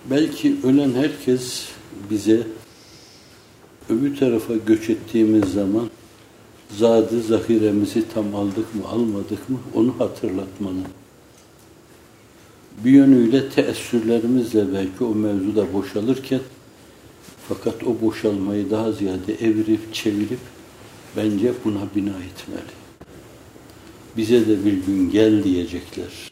Belki ölen herkes bize öbür tarafa göç ettiğimiz zaman zadı zahiremizi tam aldık mı almadık mı onu hatırlatmalı. Bir yönüyle teessürlerimizle belki o mevzuda boşalırken fakat o boşalmayı daha ziyade evirip çevirip bence buna bina etmeli. Bize de bir gün gel diyecekler.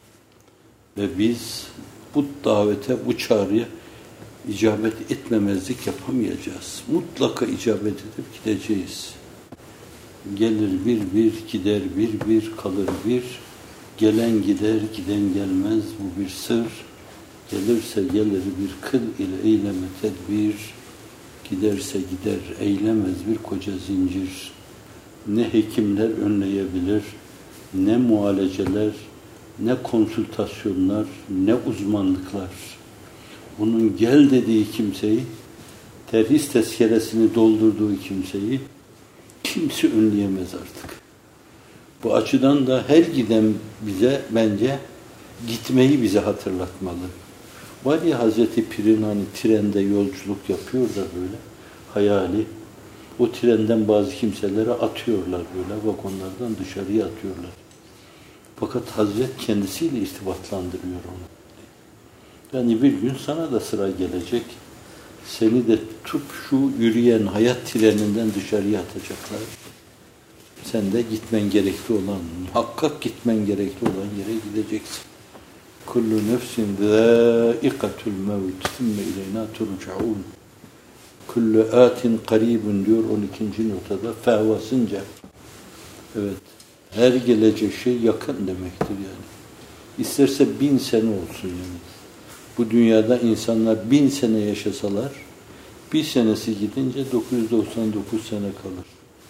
Ve biz bu davete, bu çağrıya icabet etmemezlik yapamayacağız. Mutlaka icabet edip gideceğiz. Gelir bir bir, gider bir bir, kalır bir. Gelen gider, giden gelmez, bu bir sır. Gelirse gelir bir kıl ile eyleme tedbir. Giderse gider, eylemez bir koca zincir. Ne hekimler önleyebilir, ne muhaleceler, ne konsültasyonlar, ne uzmanlıklar. Bunun gel dediği kimseyi, terhis tezkeresini doldurduğu kimseyi kimse önleyemez artık. Bu açıdan da her giden bize bence gitmeyi bize hatırlatmalı. Var ya Hazreti Pir'in hani trende yolculuk yapıyor da böyle hayali. O trenden bazı kimselere atıyorlar böyle vagonlardan dışarıya atıyorlar. Fakat Hazret kendisiyle irtibatlandırıyor onu. Yani bir gün sana da sıra gelecek. Seni de tutup şu yürüyen hayat treninden dışarıya atacaklar. Sen de gitmen gerekli olan, muhakkak gitmen gerekli olan yere gideceksin. Kullu nefsin zâikatul mevt thumme ileyna turcaun. Kullu atin karibun diyor 12. notada fehvasınca. Evet, her gelecek şey yakın demektir yani. İsterse 1000 sene olsun yani. Bu dünyada insanlar 1000 sene yaşasalar, bir senesi gidince 999 sene kalır.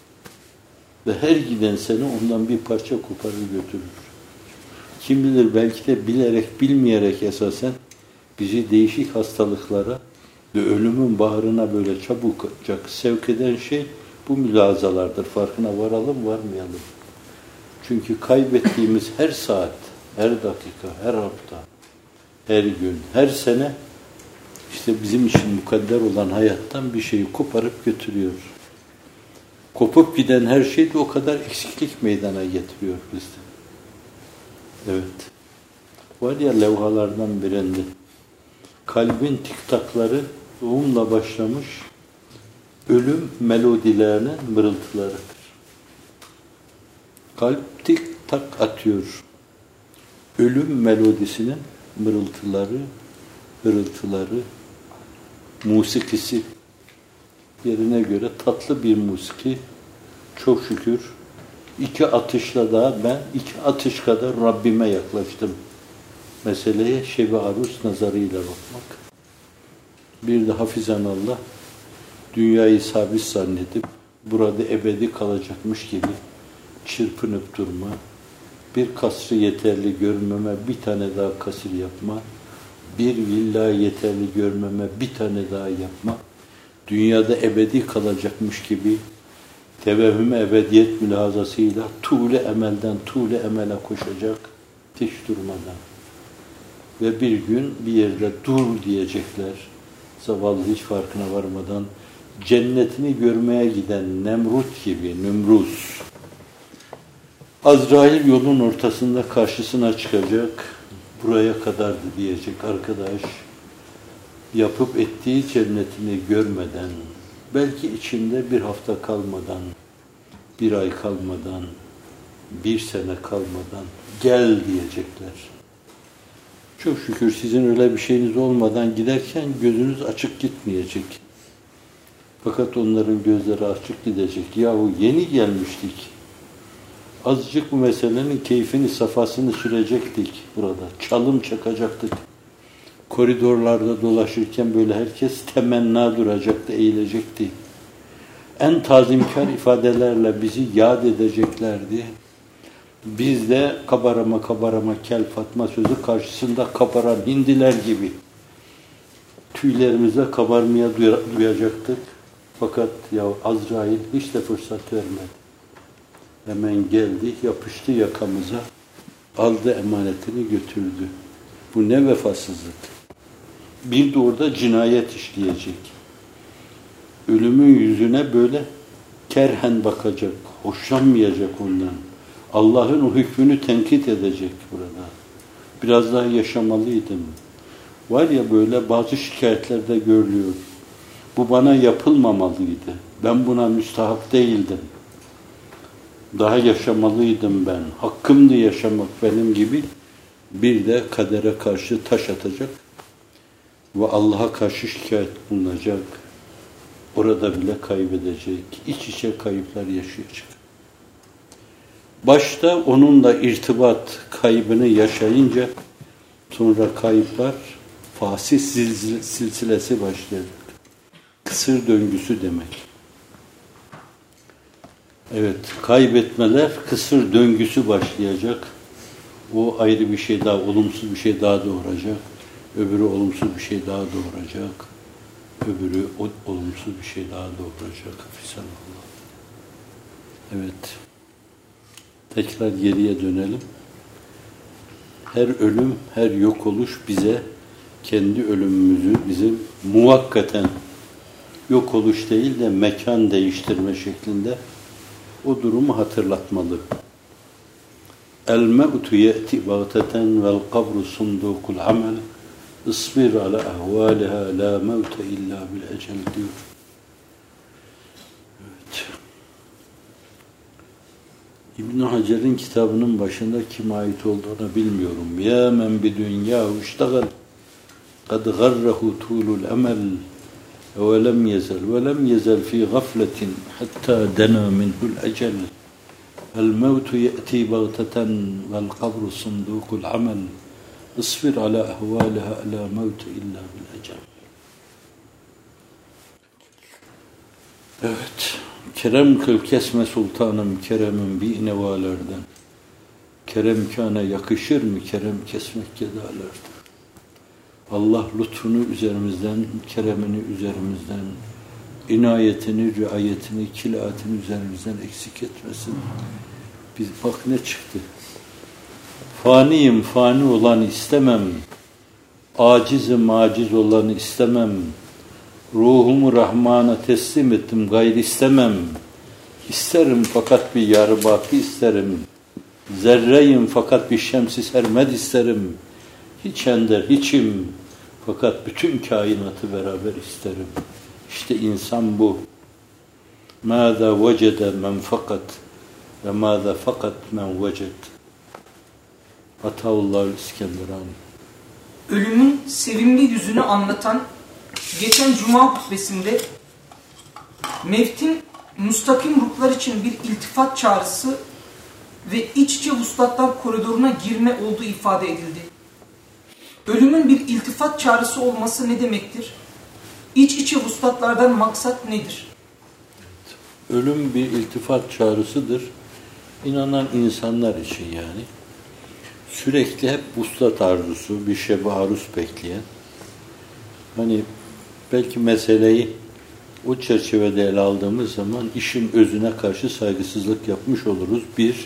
Ve her giden sene ondan bir parça koparır götürür. Kim bilir belki de bilerek, bilmeyerek esasen bizi değişik hastalıklara ve ölümün baharına böyle çabucak sevk eden şey bu mülazalardır. Farkına varalım, varmayalım. Çünkü kaybettiğimiz her saat, her dakika, her hafta, her gün, her sene işte bizim için mukadder olan hayattan bir şeyi koparıp götürüyor. Kopup giden her şey de o kadar eksiklik meydana getiriyor bizde. Evet. Var ya levhalardan birinde kalbin tiktakları doğumla başlamış ölüm melodilerinin mırıltılarıdır. Kalp tik tak atıyor. Ölüm melodisinin mırıltıları, hırıltıları, musikisi yerine göre tatlı bir musiki. Çok şükür 2 atışla da ben 2 atış kadar Rabbime yaklaştım. Meseleye şebi aruz nazarıyla bakmak. Bir de hafizanallah dünyayı sabit zannedip burada ebedi kalacakmış gibi çırpınıp durma, bir kasrı yeterli görmeme bir tane daha kasır yapma, bir villa yeterli görmeme bir tane daha yapma, dünyada ebedi kalacakmış gibi tevehhüm ebediyet mülahazasıyla tuğle emelden tuğle emele koşacak hiç durmadan. Ve bir gün bir yerde dur diyecekler. Zavallı hiç farkına varmadan cennetini görmeye giden Nemrut gibi Nümruz. Azrail yolun ortasında karşısına çıkacak. Buraya kadardı diyecek arkadaş. Yapıp ettiği cennetini görmeden, belki içinde bir hafta kalmadan, bir ay kalmadan, bir sene kalmadan gel diyecekler. Çok şükür sizin öyle bir şeyiniz olmadan giderken gözünüz açık gitmeyecek. Fakat onların gözleri açık gidecek. Yahu yeni gelmiştik. Azıcık bu meselenin keyfini, safasını sürecektik burada. Çalım çakacaktık. Koridorlarda dolaşırken böyle herkes temenna duracaktı, eğilecekti. En tazimkar ifadelerle bizi yad edeceklerdi. Biz de kabarama kel Fatma sözü karşısında kabaran hindiler gibi tüylerimize kabarmaya duyacaktık. Fakat ya Azrail hiç de fırsat vermedi. Hemen geldi, yapıştı yakamıza, aldı emanetini götürdü. Bu ne vefasızlık. Bir de orada cinayet işleyecek. Ölümün yüzüne böyle kerhen bakacak, hoşlanmayacak ondan. Allah'ın o hükmünü tenkit edecek burada. Biraz daha yaşamalıydım. Var ya böyle bazı şikayetlerde görülüyor. Bu bana yapılmamalıydı. Ben buna müstahak değildim. Daha yaşamalıydım ben. Hakkımdı yaşamak benim gibi. Bir de kadere karşı taş atacak ve Allah'a karşı şikayet bulunacak. Orada bile kaybedecek. İç içe kayıplar yaşayacak. Başta onunla irtibat kaybını yaşayınca sonra kayıplar fasit silsilesi başlayacak. Kısır döngüsü demek. Evet, kaybetmeler kısır döngüsü başlayacak. O ayrı bir şey daha, olumsuz bir şey daha doğuracak. Öbürü olumsuz bir şey daha doğuracak. Öbürü olumsuz bir şey daha doğuracak. Hafizallah. Evet. Tekrar geriye dönelim. Her ölüm, her yok oluş bize kendi ölümümüzü bizim muvakkaten yok oluş değil de mekan değiştirme şeklinde o durumu hatırlatmalı. El-mevtu ye'ti bagteten vel kabru sundukul amel isbir ala ahvaliha la mevte illa bil ecel diyor. Evet. İbn Hacer'in kitabının başında kime ait olduğunu bilmiyorum. Ya men bi dünyahu iştegal kad garrehu tulul emel ve lem yezel fi gafletin hatta dena minhul ecel. El mevtu ye'ti bagteten vel kabru sundukul amel isbir ala ahvaliha la mevte illa bil ecel. Evet. Kerem kıl kesme sultanım keremin bir nevalerden. Kerem kâne yakışır mı kerem kesmek gedalerden. Allah lütfunu üzerimizden, keremini üzerimizden, inayetini, riayetini, kilaatini üzerimizden eksik etmesin. Biz bak ne çıktı. Faniyim, fani olanı istemem. Acizim, aciz olanı istemem. Ruhumu Rahman'a teslim ettim, gayri istemem. İsterim fakat bir yarı baki isterim. Zerreyim fakat bir şemsi sermed isterim. Hiç ender, hiçim. Fakat bütün kainatı beraber isterim. İşte insan bu. Mâzâ vecede men fakat ve mâzâ fakat men veced. Ataullah İskenderani. Ölümün sevimli yüzünü anlatan geçen Cuma hutbesinde mevtin müstakim ruhlar için bir iltifat çağrısı ve iç içe vuslatlar koridoruna girme olduğu ifade edildi. Ölümün bir iltifat çağrısı olması ne demektir? İç içe vuslatlardan maksat nedir? Ölüm bir iltifat çağrısıdır. İnanan insanlar için yani. Sürekli hep vuslat arzusu, bir şebe aruz bekleyen. Hani belki meseleyi o çerçevede ele aldığımız zaman işin özüne karşı saygısızlık yapmış oluruz.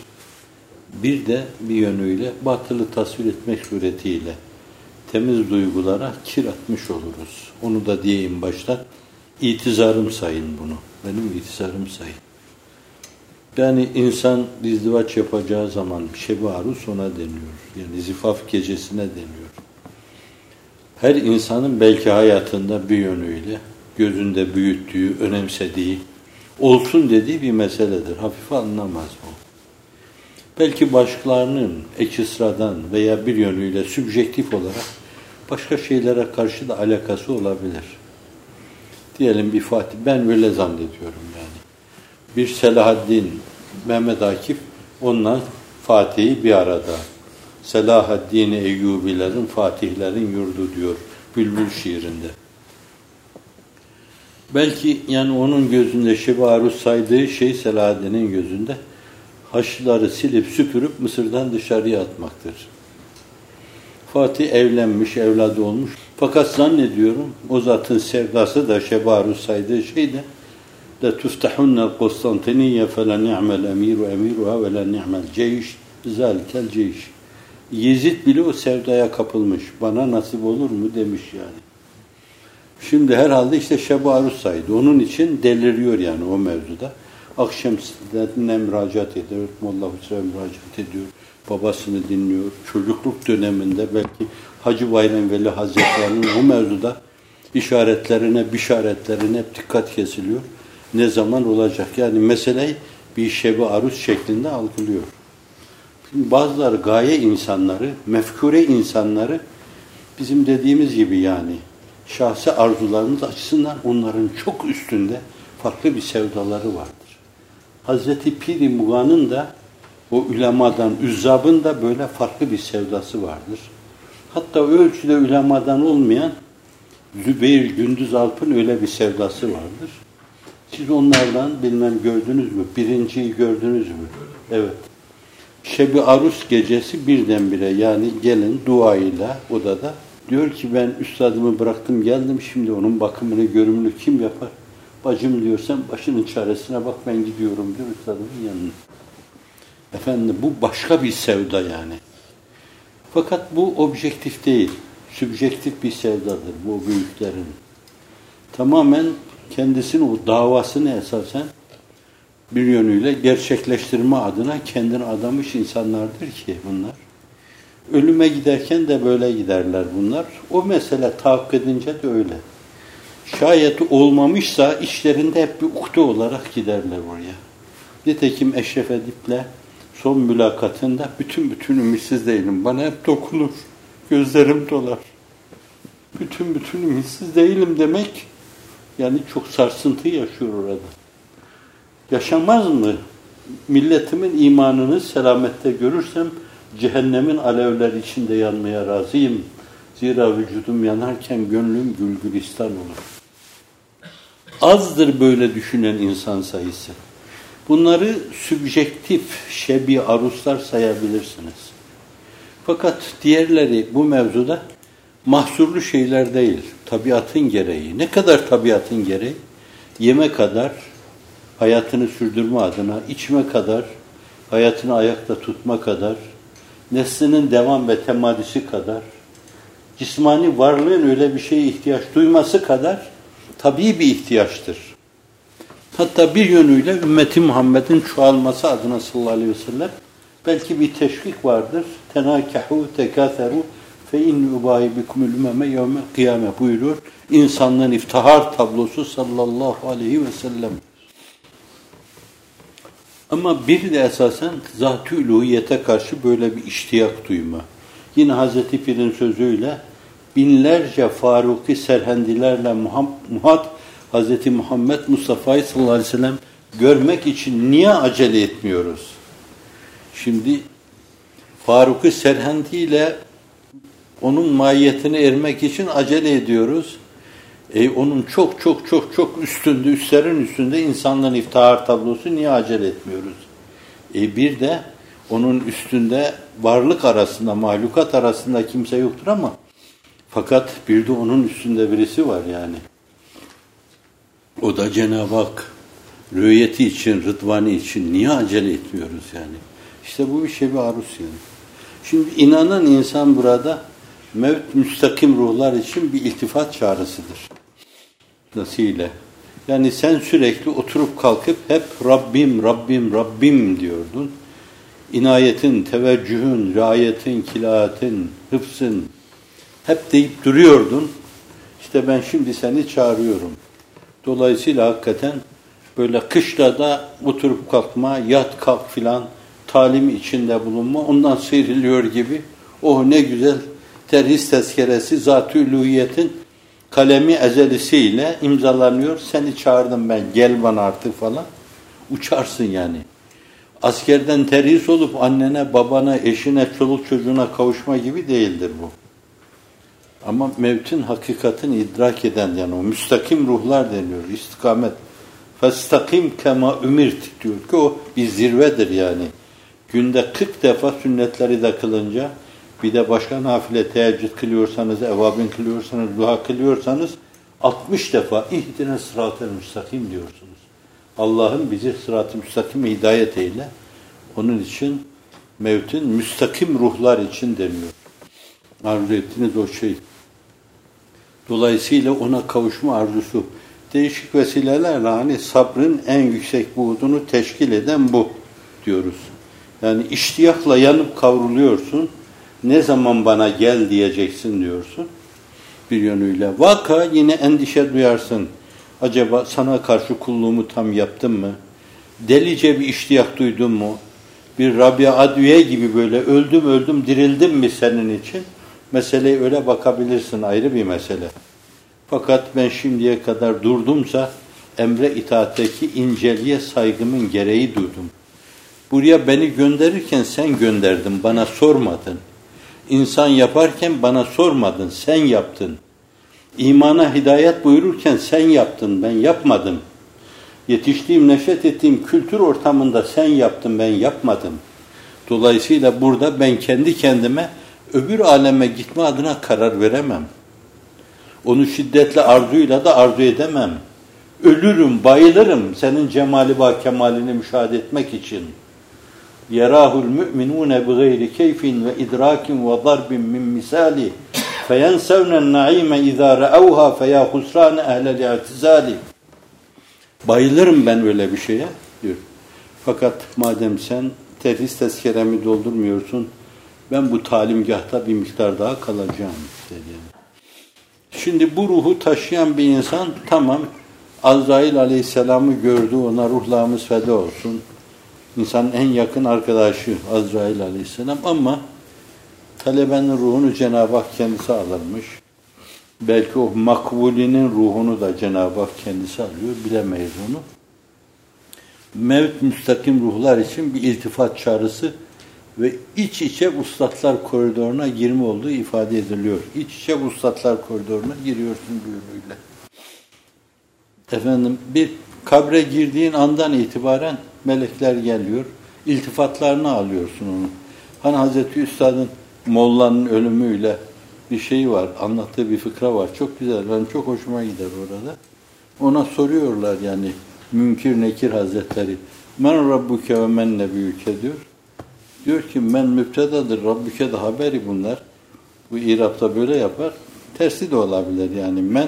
Bir de bir yönüyle batılı tasvir etmek suretiyle temiz duygulara kir atmış oluruz. Onu da diyeyim baştan. İtizarım sayın bunu. Benim itizarım sayın. Yani insan izdivaç yapacağı zaman şeb-i aruz ona deniyor. Yani zifaf gecesine deniyor. Her insanın belki hayatında bir yönüyle gözünde büyüttüğü, önemsediği, olsun dediği bir meseledir. Hafife alınamaz bu. Belki başkalarının eksradan veya bir yönüyle sübjektif olarak başka şeylere karşı da alakası olabilir. Diyelim bir Fatih, ben öyle zannediyorum yani. Bir Selahaddin, Mehmet Akif, onunla Fatih'i bir arada. Selahaddin Eyyubilerin, Fatihlerin yurdu diyor Bülbül şiirinde. Belki yani onun gözünde şeb-i aruz saydığı şey Selahaddin'in gözünde Haçlıları silip süpürüp Mısır'dan dışarıya atmaktır. Fatih evlenmiş, evladı olmuş. Fakat zannediyorum o zatın sevdası da şeb-i aruz saydığı şey de لَتُفْتَحُنَّ الْقُسْطَنْتِنِيَّ فَلَنِعْمَ الْاَمِيرُ اَمِيرُهَا وَلَنِعْمَ الْجَيْشِ ذَلْكَ الْجَيْشِ Yezid bile o sevdaya kapılmış. Bana nasip olur mu demiş yani. Şimdi herhalde işte Şeb-i Arus'aydı. Onun için deliriyor yani o mevzuda. Akşam siddetine müracaat ediyor. Molla Hüsrev'e müracaat ediyor. Babasını dinliyor. Çocukluk döneminde belki Hacı Bayram Veli Hazretleri'nin o mevzuda işaretlerine, bişaretlerine hep dikkat kesiliyor. Ne zaman olacak? Yani meseleyi bir Şeb-i Arus şeklinde algılıyor. Şimdi bazıları gaye insanları, mefkure insanları bizim dediğimiz gibi yani şahsi arzularımız açısından onların çok üstünde farklı bir sevdaları vardır. Hazreti Pir-i Mughan'ın da o ulemadan, üzzabın da böyle farklı bir sevdası vardır. Hatta o ölçüde ulemadan olmayan Zübeyir Gündüz Alp'ın öyle bir sevdası vardır. Siz onlardan bilmem gördünüz mü? Birinciyi gördünüz mü? Evet. Şeb-i Arus gecesi birdenbire yani gelin duayla odada diyor ki ben üstadımı bıraktım geldim şimdi onun bakımını görümünü kim yapar? Bacım diyor sen başının çaresine bak ben gidiyorum diyor üstadımın yanına. Efendim bu başka bir sevda yani. Fakat bu objektif değil. Sübjektif bir sevdadır bu büyüklerin. Tamamen kendisinin o davasını esasen bir yönüyle gerçekleştirme adına kendini adamış insanlardır ki bunlar. Ölüme giderken de böyle giderler bunlar. O mesele tahakkuk edince de öyle. Şayet olmamışsa işlerinde hep bir ukde olarak giderler oraya. Nitekim Eşref Edip'le son mülakatında bütün ümitsiz değilim. Bana hep dokunur. Gözlerim dolar. Bütün ümitsiz değilim demek yani çok sarsıntı yaşıyor orada. Yaşamaz mı? Milletimin imanını selamette görürsem cehennemin alevleri içinde yanmaya razıyım. Zira vücudum yanarken gönlüm gülgülistan olur. Azdır böyle düşünen insan sayısı. Bunları sübjektif şebi aruslar sayabilirsiniz. Fakat diğerleri bu mevzuda mahsurlu şeyler değil. Tabiatın gereği. Ne kadar tabiatın gereği? Yeme kadar, hayatını sürdürme adına, içme kadar, hayatını ayakta tutma kadar, neslinin devam ve temadisi kadar, cismani varlığın öyle bir şeye ihtiyaç duyması kadar tabii bir ihtiyaçtır. Hatta bir yönüyle ümmeti Muhammed'in çoğalması adına sallallahu aleyhi ve sellem belki bir teşvik vardır. Tenâkehu tekâtheru fe inni ubâhi bikumul ümeme yevmel kıyame buyuruyor. İnsanlığın iftihar tablosu sallallahu aleyhi ve sellem. Ama bir de esasen zat-ı uluhiyete karşı böyle bir iştiyak duyma. Yine Hazreti Pir'in sözüyle binlerce Faruki serhendilerle muhat Hazreti Muhammed Mustafa'yı sallallahu aleyhi ve sellem görmek için niye acele etmiyoruz? Şimdi Faruki serhendiyle onun mahiyetine ermek için acele ediyoruz. Onun çok üstünde, üstlerin üstünde insanların iftihar tablosu niye acele etmiyoruz? Bir de onun üstünde varlık arasında, mahlukat arasında kimse yoktur ama fakat bir de onun üstünde birisi var yani. O da Cenab-ı Hak rüyeti için, rıdvanı için niye acele etmiyoruz yani? İşte bu bir Şeb-i Arus yani. Şimdi inanan insan burada mevt müstakim ruhlar için bir iltifat çağrısıdır. Nasıl? Yani sen sürekli oturup kalkıp hep Rabbim, Rabbim, Rabbim diyordun. İnayetin, teveccühün, riayetin, kilaatin, hıfzın hep deyip duruyordun. İşte ben şimdi seni çağırıyorum. Dolayısıyla hakikaten böyle kışlada oturup kalkma, yat kalk filan, talim içinde bulunma, ondan sıyrılıyor gibi. Oh ne güzel terhis tezkeresi Zat-ı Uluhiyet'in kalemi ezelisiyle imzalanıyor. Seni çağırdım ben, gel bana artık falan. Uçarsın yani. Askerden terhis olup annene, babana, eşine, çoluk çocuğuna kavuşma gibi değildir bu. Ama mevtin hakikatini idrak eden yani o müstakim ruhlar deniyor. İstikamet. Festakim kema ümirt diyor ki o bir zirvedir yani. Günde 40 defa sünnetleri de kılınca bir de başka nafile teheccüd kılıyorsanız, evabin kılıyorsanız, dua kılıyorsanız 60 defa ihdine sırat-ı müstakim diyorsunuz. Allah'ın bizi sırat-ı müstakime hidayet eyle. Onun için mevtin müstakim ruhlar için deniyor. Arzu ettiğiniz o şey. Dolayısıyla ona kavuşma arzusu. Değişik vesilelerle hani sabrın en yüksek buğdunu teşkil eden bu diyoruz. Yani iştiyakla yanıp kavruluyorsun. Ne zaman bana gel diyeceksin diyorsun. Bir yönüyle. Vaka yine endişe duyarsın. Acaba sana karşı kulluğumu tam yaptım mı? Delice bir iştiyak duydum mu? Bir Rabia Adviye gibi böyle öldüm dirildim mi senin için? Meseleye öyle bakabilirsin, ayrı bir mesele. Fakat ben şimdiye kadar durdumsa emre itaatteki inceliğe saygımın gereği duydum. Buraya beni gönderirken sen gönderdin, bana sormadın. İnsan yaparken bana sormadın, sen yaptın. İmana hidayet buyururken sen yaptın, ben yapmadım. Yetiştiğim, neşet ettiğim kültür ortamında sen yaptın, ben yapmadım. Dolayısıyla burada ben kendi kendime öbür aleme gitme adına karar veremem. Onu şiddetle arzuyla da arzu edemem. Ölürüm, bayılırım senin cemali ve kemalini müşahede etmek için. Yerahul mü'minûne bi gayri keyfin ve idrakin ve darbin min misali feyensevnen naime izâ re'evhâ feyâ husrâne ehlel i'tizâli. Bayılırım ben öyle bir şeye diyor. Fakat madem sen terhis tezkeremi doldurmuyorsun, ben bu talimgahta bir miktar daha kalacağım dedi. Şimdi bu ruhu taşıyan bir insan tamam, Azrail Aleyhisselam'ı gördü, ona ruhlarımız feda olsun. İnsanın en yakın arkadaşı Azrail Aleyhisselam ama talebenin ruhunu Cenab-ı Hak kendisi alırmış. Belki o makbulinin ruhunu da Cenab-ı Hak kendisi alıyor, bilemeyiz onu. Mevt müstakim ruhlar için bir iltifat çağrısı ve iç içe vuslatlar koridoruna girme olduğu ifade ediliyor. İç içe vuslatlar koridoruna giriyorsun buyruğuyla. Efendim bir kabre girdiğin andan itibaren melekler geliyor. İltifatlarını alıyorsun onu. Hani Hazreti Üstad'ın Molla'nın ölümüyle bir şey var, anlattığı bir fıkra var. Çok güzel, benim çok hoşuma gider orada. Ona soruyorlar yani Münkir Nekir Hazretleri. Men Rabbuke ve men nebiyüke diyor. Diyor ki men müptedadır, Rabbuke de haberi bunlar. Bu İrab'da böyle yapar. Tersi de olabilir yani. Men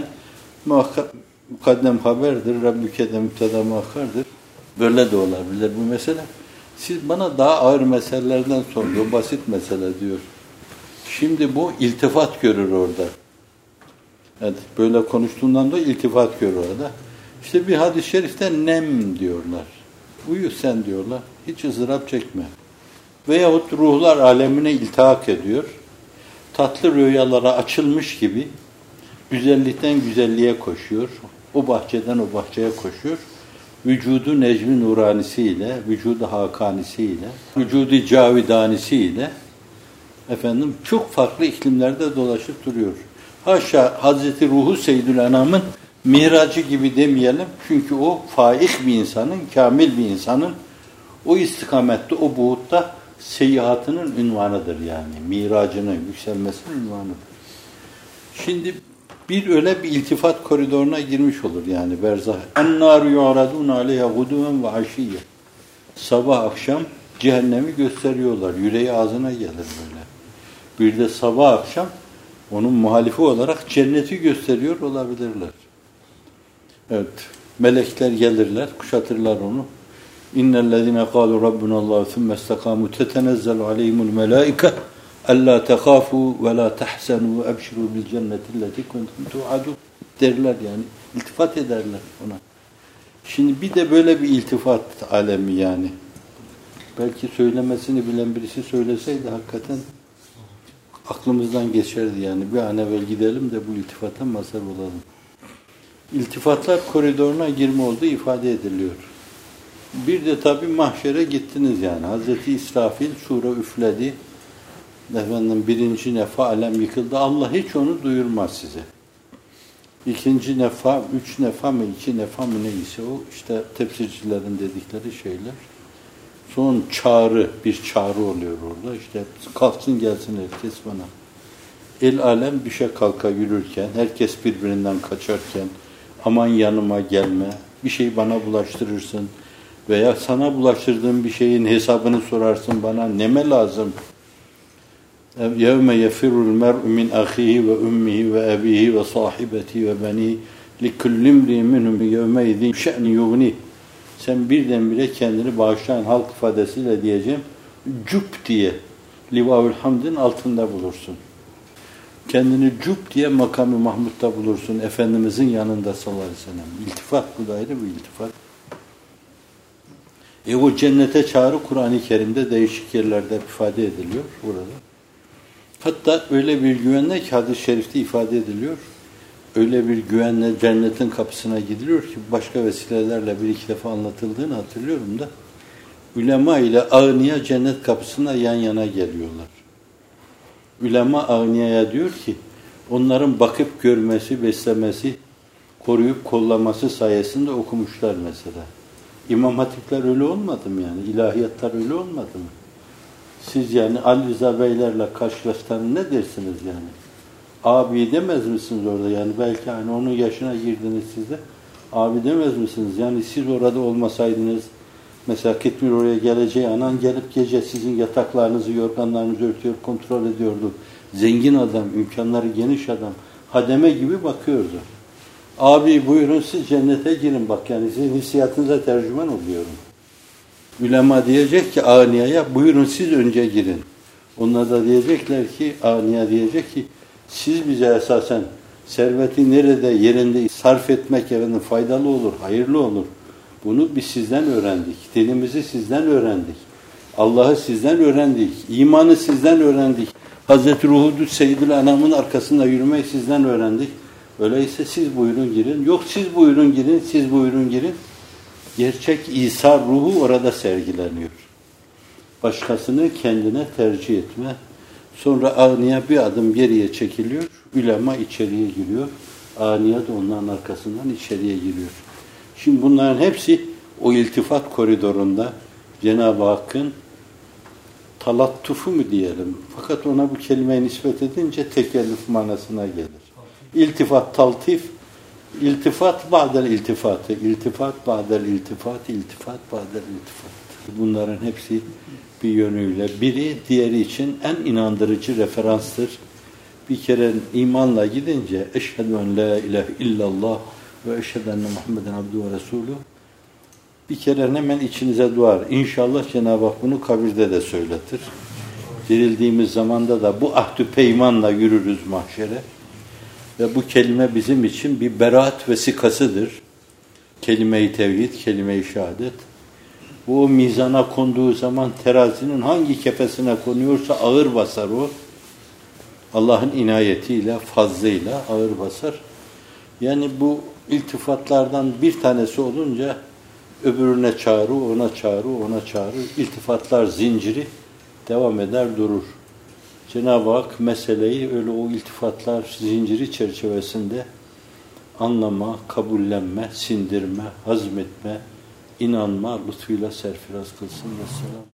mukaddem haberdir, Rabbuke de müpteda muakkardır. Böyle de olabilir bu mesele. Siz bana daha ağır meselelerden soruyor, basit mesele diyor. Şimdi bu iltifat görür orada. Evet, böyle konuştuğundan da iltifat görür orada. İşte bir hadis-i şerifte nem diyorlar. Uyu sen diyorlar. Hiç ızdırap çekme. Veyahut ruhlar alemine iltihak ediyor. Tatlı rüyalara açılmış gibi güzellikten güzelliğe koşuyor. O bahçeden o bahçeye koşuyor. Vücudu necmi nuranisiyle, vücudu hakanisiyle, vücudu cavidanisiyle efendim çok farklı iklimlerde dolaşıp duruyor. Haşa Hazreti Ruhu Seyyidül Enam'ın miracı gibi demeyelim. Çünkü o faik bir insanın, kamil bir insanın o istikamette, o buğutta seyahatinin ünvanıdır yani. Miracının, yükselmesinin ünvanıdır. Şimdi bir öyle bir iltifat koridoruna girmiş olur yani berzah. اَنَّارُ يُعْرَدُونَ عَلَيْهَا غُدُوًا وَعَشِيًّا. Sabah akşam cehennemi gösteriyorlar. Yüreği ağzına gelir böyle. Bir de sabah akşam onun muhalifi olarak cenneti gösteriyor olabilirler. Evet. Melekler gelirler, kuşatırlar onu. İnnellezine قالوا ربنا الله ثم استقاموا تتنزل عليهم الملائكة ألا تخافوا ولا تحزنوا وأبشروا بالجنة التي كنتم توعدون derler yani. İltifat ederler ona. Şimdi bir de böyle bir iltifat alemi yani. Belki söylemesini bilen birisi söyleseydi hakikaten aklımızdan geçerdi yani. Bir an evvel gidelim de bu iltifata mazhar olalım. İltifatlar koridoruna girme olduğu ifade ediliyor. Bir de tabii mahşere gittiniz yani. Hazreti İsrafil sure üfledi. Efendim birinci nefa alem yıkıldı. Allah hiç onu duyurmaz size. İkinci nefa, üç nefa mı, iki nefa mı neyse o işte tefsircilerin dedikleri şeyler. Son çağrı, bir çağrı oluyor orada. İşte kalksın gelsin herkes bana. El alem düşe kalka yürürken, herkes birbirinden kaçarken, aman yanıma gelme, bir şey bana bulaştırırsın veya sana bulaştırdığım bir şeyin hesabını sorarsın bana, neme lazım? يَوْمَ يَفِرُّ الْمَرْءُ مِنْ أَخِيهِ وَأُمِّهِ وَأَبِيهِ وَصَاحِبَتِهِ وَبَنِيهِ لِكُلِّ امْرِئٍ مِنْهُمْ يَوْمَئِذٍ شَأْنٌ يُغْنِيهِ. Sen birdenbire kendini bağışlayan halk ifadesiyle diyeceğim, cüp diye Livaül Hamd'in altında bulursun. Kendini cüp diye makamı Mahmud'da bulursun. Efendimizin yanında sallallahu aleyhi ve sellem. İltifat, bu da ayrı bir iltifat. O cennete çağrı Kur'an-ı Kerim'de değişik yerlerde ifade ediliyor burada. Hatta öyle bir güvenle ki hadis-i şerifte ifade ediliyor. Öyle bir güvenle cennetin kapısına gidiliyor ki başka vesilelerle bir iki defa anlatıldığını hatırlıyorum da ulema ile ağniya cennet kapısına yan yana geliyorlar. Ulema ağniyaya diyor ki onların bakıp görmesi, beslemesi, koruyup kollaması sayesinde okumuşlar mesela. İmam hatipler öyle olmadı mı yani? İlahiyatlar öyle olmadı mı? Siz yani Ali Rıza Beylerle karşılaştığınız ne dersiniz yani? Abi demez misiniz orada yani? Belki hani onun yaşına girdiniz siz de. Abi demez misiniz? Yani siz orada olmasaydınız mesela Ketmir oraya geleceği anan gelip gece sizin yataklarınızı, yorganlarınızı örtüyor, kontrol ediyordu. Zengin adam, imkanları geniş adam. Hademe gibi bakıyordu. Abi buyurun siz cennete girin bak yani sizin hissiyatınıza tercüman oluyorum. Ulema diyecek ki ağniyaya buyurun siz önce girin. Onlar da diyecekler ki ağniya diyecek ki siz bize esasen serveti nerede yerinde sarf etmek efendim faydalı olur, hayırlı olur. Bunu biz sizden öğrendik. Dinimizi sizden öğrendik. Allah'ı sizden öğrendik. İmanı sizden öğrendik. Hazreti Ruhudü Seyyidül Enam'ın arkasında yürümeyi sizden öğrendik. Öyleyse siz buyurun girin. Yok siz buyurun girin, siz buyurun girin. Gerçek İsa ruhu orada sergileniyor. Başkasını kendine tercih etme. Sonra ağniya bir adım geriye çekiliyor. Ulema içeriye giriyor. Ağniya da onların arkasından içeriye giriyor. Şimdi bunların hepsi o iltifat koridorunda Cenab-ı Hakk'ın talattufu mu diyelim. Fakat ona bu kelimeyi nispet edince tekellüf manasına gelir. İltifat, taltif, iltifat, ba'del iltifatı, iltifat, ba'del iltifat, iltifat, ba'del iltifat. Bunların hepsi bir yönüyle biri diğeri için en inandırıcı referanstır. Bir kere imanla gidince eşhedü en la ilahe illallah ve eşhedü enne Muhammeden abdühü ve resulü bir kere hemen içinize doğar. İnşallah Cenab-ı Hak bunu kabirde de söyletir. Dirildiğimiz zamanda da bu ahdü peymanla yürürüz mahşere. Ve bu kelime bizim için bir beraat vesikasıdır. Kelime-i tevhid, kelime-i şehadet. Bu mizana konduğu zaman terazinin hangi kefesine konuyorsa ağır basar o. Allah'ın inayetiyle, fazlıyla ağır basar. Yani bu iltifatlardan bir tanesi olunca öbürüne çağrı, ona çağrı, ona çağrı. İltifatlar zinciri devam eder durur. Cenab-ı Hak meseleyi öyle o iltifatlar zinciri çerçevesinde anlama, kabullenme, sindirme, hazmetme, inanma lütfuyla serfiraz kılsın. Vesselam.